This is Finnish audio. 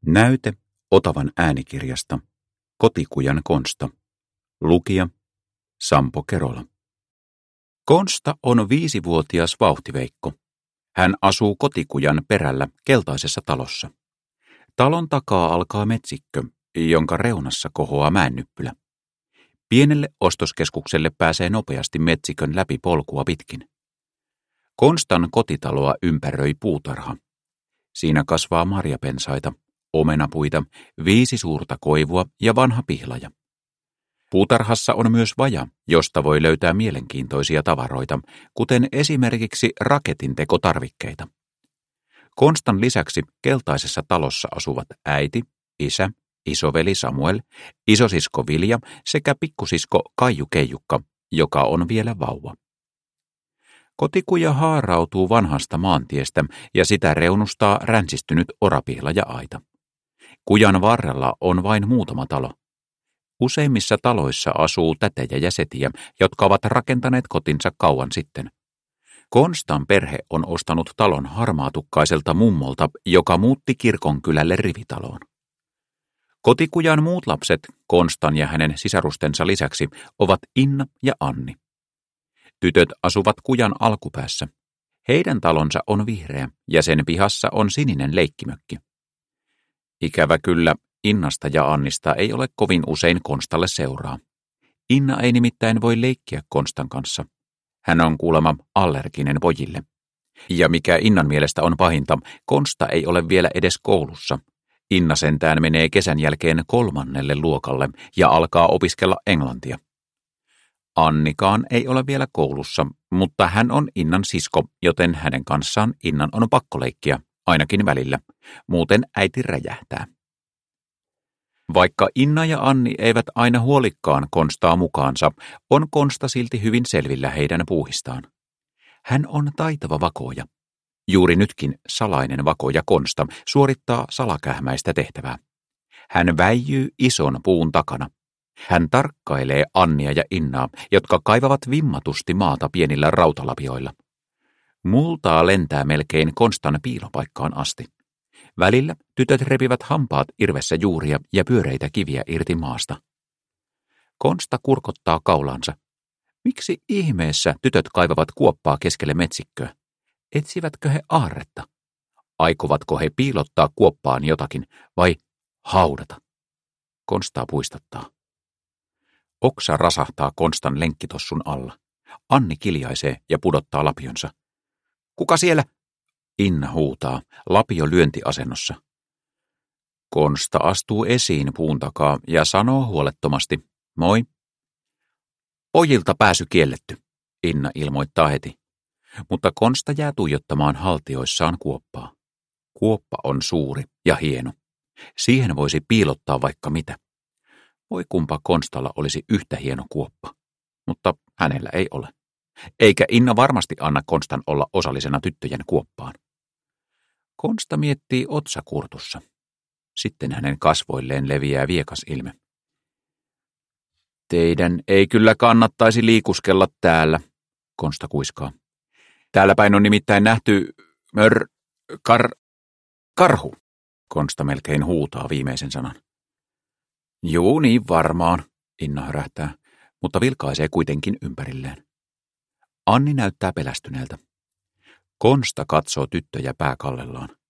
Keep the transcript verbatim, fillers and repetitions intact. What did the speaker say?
Näyte Otavan äänikirjasta. Kotikujan Konsta. Lukija Sampo Kerola. Konsta on viisivuotias vauhtiveikko. Hän asuu Kotikujan perällä keltaisessa talossa. Talon takaa alkaa metsikkö, jonka reunassa kohoaa mäennyppylä. Pienelle ostoskeskukselle pääsee nopeasti metsikön läpi polkua pitkin. Konstan kotitaloa ympäröi puutarha. Siinä kasvaa marjapensaita, omenapuita, viisi suurta koivua ja vanha pihlaja. Puutarhassa on myös vaja, josta voi löytää mielenkiintoisia tavaroita, kuten esimerkiksi raketintekotarvikkeita. Konstan lisäksi keltaisessa talossa asuvat äiti, isä, isoveli Samuel, isosisko Vilja sekä pikkusisko Kaiju Keijukka, joka on vielä vauva. Kotikuja haarautuu vanhasta maantiestä ja sitä reunustaa ränsistynyt orapihlaja-aita. Kujan varrella on vain muutama talo. Useimmissa taloissa asuu tätejä ja setiä, jotka ovat rakentaneet kotinsa kauan sitten. Konstan perhe on ostanut talon harmaatukkaiselta mummolta, joka muutti kirkonkylälle rivitaloon. Kotikujan muut lapset, Konstan ja hänen sisarustensa lisäksi, ovat Inna ja Anni. Tytöt asuvat kujan alkupäässä. Heidän talonsa on vihreä ja sen pihassa on sininen leikkimökki. Ikävä kyllä, Innasta ja Annista ei ole kovin usein Konstalle seuraa. Inna ei nimittäin voi leikkiä Konstan kanssa. Hän on kuulemma allerginen pojille. Ja mikä Innan mielestä on pahinta, Konsta ei ole vielä edes koulussa. Inna sentään menee kesän jälkeen kolmannelle luokalle ja alkaa opiskella englantia. Annikaan ei ole vielä koulussa, mutta hän on Innan sisko, joten hänen kanssaan Innan on pakko leikkiä, ainakin välillä. Muuten äiti räjähtää. Vaikka Inna ja Anni eivät aina huolikkaan Konstaa mukaansa, on Konsta silti hyvin selvillä heidän puuhistaan. Hän on taitava vakoja. Juuri nytkin salainen vakoja Konsta suorittaa salakähmäistä tehtävää. Hän väijyy ison puun takana. Hän tarkkailee Annia ja Innaa, jotka kaivavat vimmatusti maata pienillä rautalapioilla. Multaa lentää melkein Konstan piilopaikkaan asti. Välillä tytöt repivät hampaat irvessä juuria ja pyöreitä kiviä irti maasta. Konsta kurkottaa kaulansa. Miksi ihmeessä tytöt kaivavat kuoppaa keskelle metsikköä? Etsivätkö he aarretta? Aikovatko he piilottaa kuoppaan jotakin vai haudata? Konstaa puistattaa. Oksa rasahtaa Konstan lenkkitossun alla. Anni kiljaisee ja pudottaa lapionsa. Kuka siellä? Inna huutaa, lapio lyöntiasennossa. Konsta astuu esiin puun takaa ja sanoo huolettomasti, moi. Pojilta pääsy kielletty, Inna ilmoittaa heti. Mutta Konsta jää tuijottamaan haltioissaan kuoppaa. Kuoppa on suuri ja hieno. Siihen voisi piilottaa vaikka mitä. Voi kumpa Konstalla olisi yhtä hieno kuoppa, mutta hänellä ei ole. Eikä Inna varmasti anna Konstan olla osallisena tyttöjen kuoppaan. Konsta miettii otsakurtussa. Sitten hänen kasvoilleen leviää viekas ilme. Teidän ei kyllä kannattaisi liikuskella täällä, Konsta kuiskaa. Täällä päin on nimittäin nähty mör... kar... karhu, Konsta melkein huutaa viimeisen sanan. Juu, niin varmaan, Inna hörähtää, mutta vilkaisee kuitenkin ympärilleen. Anni näyttää pelästyneeltä. Konsta katsoo tyttöjä pääkallellaan.